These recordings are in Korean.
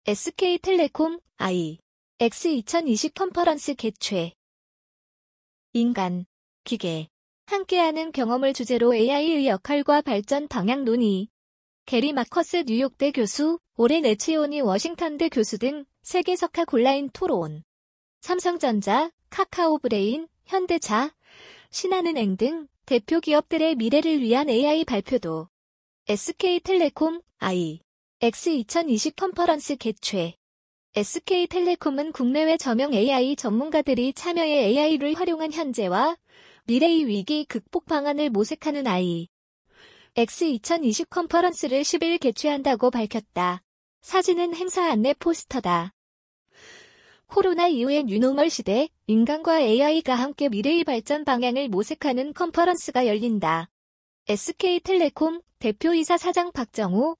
SK텔레콤 X 2020 컨퍼런스 개최. 인간, 기계, 함께하는 경험을 주제로 AI의 역할과 발전 방향 논의. 게리 마커스 뉴욕대 교수, 오렌 에치오니 워싱턴대 교수 등 세계석학 온라인 토론. 삼성전자, 카카오브레인, 현대차, 신한은행 등 대표 기업들의 미래를 위한 AI 발표도. SK텔레콤 X 2020 컨퍼런스 개최. SK텔레콤은 국내외 저명 AI 전문가들이 참여해 AI를 활용한 현재와 미래의 위기 극복 방안을 모색하는 X 2020 컨퍼런스를 10일 개최한다고 밝혔다. 사진은 행사 안내 포스터다. 코로나 이후의 뉴노멀 시대, 인간과 AI가 함께 미래의 발전 방향을 모색하는 컨퍼런스가 열린다. SK텔레콤 대표이사 사장 박정우,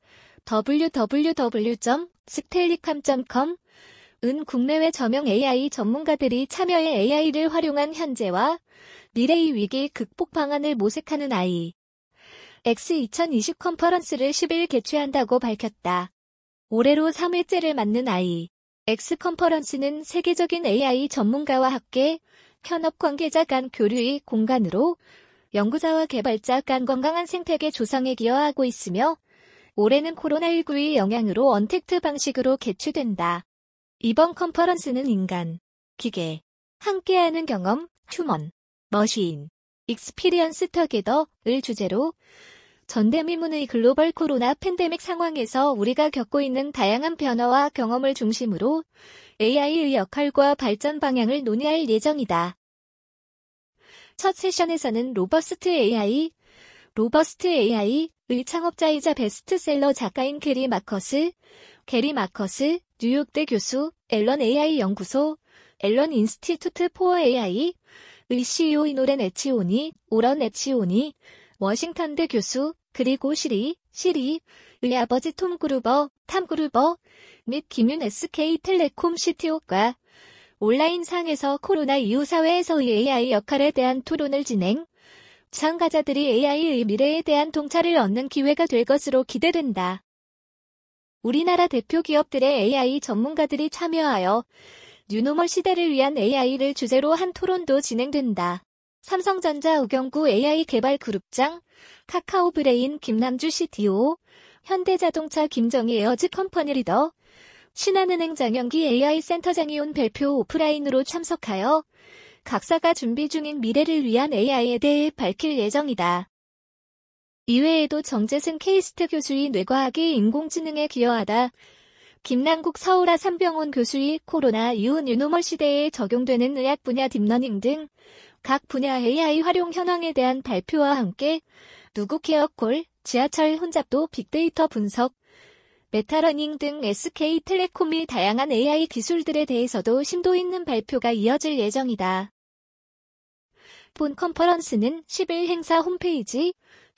www.stellicom.com 은 국내외 저명 AI 전문가들이 참여해 AI를 활용한 현재와 미래의 위기 극복 방안을 모색하는 X 2020 컨퍼런스를 10일 개최한다고 밝혔다. 올해로 3회째를 맞는 X 컨퍼런스는 세계적인 AI 전문가와 학계, 현업 관계자 간 교류의 공간으로 연구자와 개발자 간 건강한 생태계 조성에 기여하고 있으며 올해는 코로나19의 영향으로 언택트 방식으로 개최된다. 이번 컨퍼런스는 인간, 기계, 함께하는 경험, 휴먼, 머신, 익스피리언스 터게더를 주제로 전대미문의 글로벌 코로나 팬데믹 상황에서 우리가 겪고 있는 다양한 변화와 경험을 중심으로 AI의 역할과 발전 방향을 논의할 예정이다. 첫 세션에서는 로버스트 AI의 창업자이자 베스트셀러 작가인 게리 마커스, 뉴욕대 교수, 앨런 AI 연구소, 앨런 인스티튜트 포어 AI의 CEO인 오렌 에치오니, 워싱턴대 교수, 그리고 시리의 아버지 탐 그루버 및 김윤 SK텔레콤 CTO가 온라인상에서 코로나 이후 사회에서의 AI 역할에 대한 토론을 진행, 참가자들이 AI의 미래에 대한 통찰을 얻는 기회가 될 것으로 기대된다. 우리나라 대표 기업들의 AI 전문가들이 참여하여 뉴노멀 시대를 위한 AI를 주제로 한 토론도 진행된다. 삼성전자 우경구 AI 개발 그룹장, 카카오브레인 김남주 CTO, 현대자동차 김정희 에어즈 컴퍼니 리더, 신한은행 장영기 AI 센터장이온 별표 오프라인으로 참석하여 각사가 준비 중인 미래를 위한 AI에 대해 밝힐 예정이다. 이외에도 정재승 케이스트 교수의 뇌과학이 인공지능에 기여하다, 김남국 서울아 산병원 교수의 코로나 이후 뉴노멀 시대에 적용되는 의학 분야 딥러닝 등 각 분야 AI 활용 현황에 대한 발표와 함께 누구케어콜, 지하철 혼잡도 빅데이터 분석, 메타러닝 등 SK텔레콤의 다양한 AI 기술들에 대해서도 심도 있는 발표가 이어질 예정이다. 본 컨퍼런스는 10일 행사 홈페이지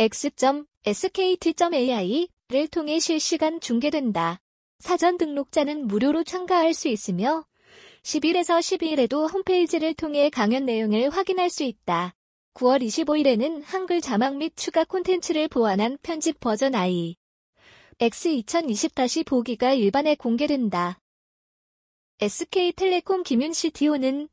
x.skt.ai를 통해 실시간 중계된다. 사전 등록자는 무료로 참가할 수 있으며 10일에서 12일에도 홈페이지를 통해 강연 내용을 확인할 수 있다. 9월 25일에는 한글 자막 및 추가 콘텐츠를 보완한 편집 버전 X 2020-보기가 일반에 공개된다. SK텔레콤 김윤 CTO는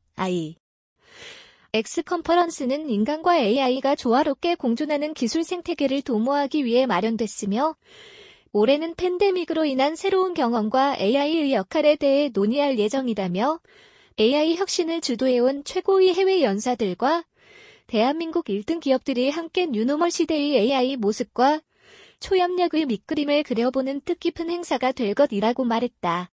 X 컨퍼런스는 인간과 AI가 조화롭게 공존하는 기술 생태계를 도모하기 위해 마련됐으며 올해는 팬데믹으로 인한 새로운 경험과 AI의 역할에 대해 논의할 예정이다며 AI 혁신을 주도해온 최고의 해외 연사들과 대한민국 1등 기업들이 함께 뉴노멀 시대의 AI 모습과 초협력의 밑그림을 그려보는 뜻깊은 행사가 될 것이라고 말했다.